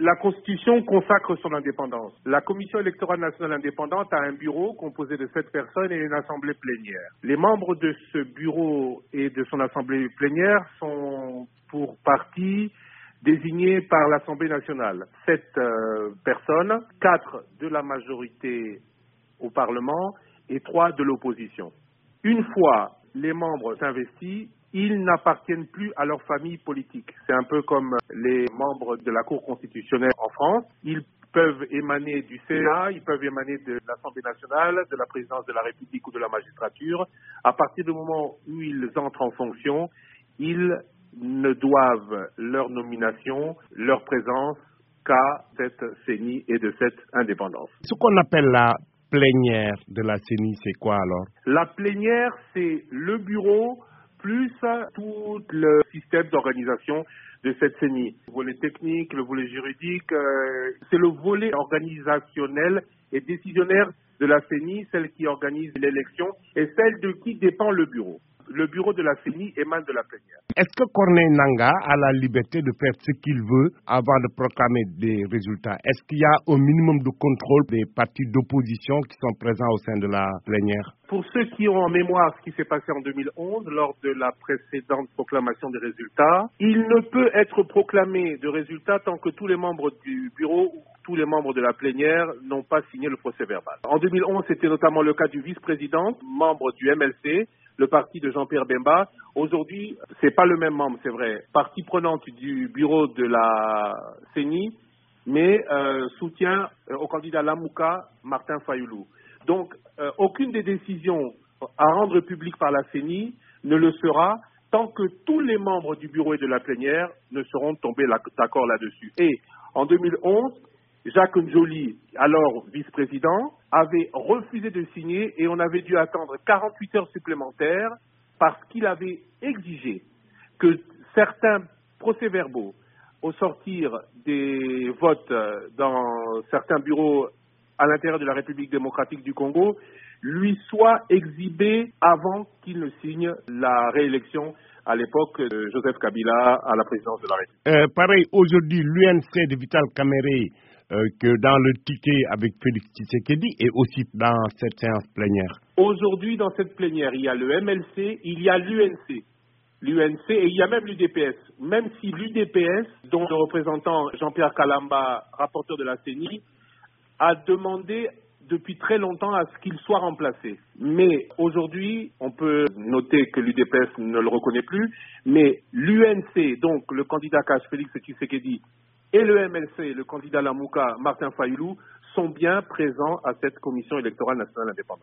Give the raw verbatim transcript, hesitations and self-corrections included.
La Constitution consacre son indépendance. La Commission électorale nationale indépendante a un bureau composé de sept personnes et une assemblée plénière. Les membres de ce bureau et de son assemblée plénière sont pour partie désignés par l'Assemblée nationale. Sept euh, personnes, quatre de la majorité au Parlement et trois de l'opposition. Une fois les membres investis, ils n'appartiennent plus à leur famille politique. C'est un peu comme les membres de la Cour constitutionnelle en France. Ils peuvent émaner du Sénat, ils peuvent émaner de l'Assemblée nationale, de la présidence de la République ou de la magistrature. À partir du moment où ils entrent en fonction, ils ne doivent leur nomination, leur présence qu'à cette C E N I et de cette indépendance. Ce qu'on appelle la plénière de la C E N I, c'est quoi alors? La plénière, c'est le bureau plus tout le système d'organisation de cette C E N I. Le volet technique, le volet juridique, euh, c'est le volet organisationnel et décisionnaire de la C E N I, celle qui organise l'élection et celle de qui dépend le bureau. Le bureau de la C E N I émane de la plénière. Est-ce que Corneille Nangaa a la liberté de faire ce qu'il veut avant de proclamer des résultats? Est-ce qu'il y a au minimum de contrôle des partis d'opposition qui sont présents au sein de la plénière? Pour ceux qui ont en mémoire ce qui s'est passé en deux mille onze, lors de la précédente proclamation des résultats, il ne peut être proclamé de résultats tant que tous les membres du bureau ou tous les membres de la plénière n'ont pas signé le procès-verbal. En deux mille onze, c'était notamment le cas du vice-président, membre du M L C, le parti de Jean-Pierre Bemba. Aujourd'hui, c'est pas le même membre, c'est vrai, partie prenante du bureau de la C E N I, mais euh, soutien euh, au candidat Lamouka, Martin Fayoulou. Donc, euh, aucune des décisions à rendre publiques par la C E N I ne le sera tant que tous les membres du bureau et de la plénière ne seront tombés d'accord là-dessus. Et en deux mille onze, Jacques N'Djoli, alors vice-président, avait refusé de signer et on avait dû attendre quarante-huit heures supplémentaires parce qu'il avait exigé que certains procès-verbaux au sortir des votes dans certains bureaux à l'intérieur de la République démocratique du Congo lui soient exhibés avant qu'il ne signe la réélection à l'époque de Joseph Kabila à la présidence de la République. Euh, pareil, aujourd'hui, l'U N C de Vital Kamerhe, euh, que dans le ticket avec Félix Tshisekedi et aussi dans cette séance plénière. Aujourd'hui, dans cette plénière, il y a le M L C, il y a l'U N C. L'U N C et il y a même l'U D P S. Même si l'U D P S, dont le représentant Jean-Pierre Kalamba, rapporteur de la C E N I, a demandé depuis très longtemps à ce qu'il soit remplacé. Mais aujourd'hui, on peut noter que l'U D P S ne le reconnaît plus, mais l'U N C, donc le candidat Cash Félix Tshisekedi, et le M L C, le candidat Lamouka, Martin Fayoulou, sont bien présents à cette commission électorale nationale indépendante.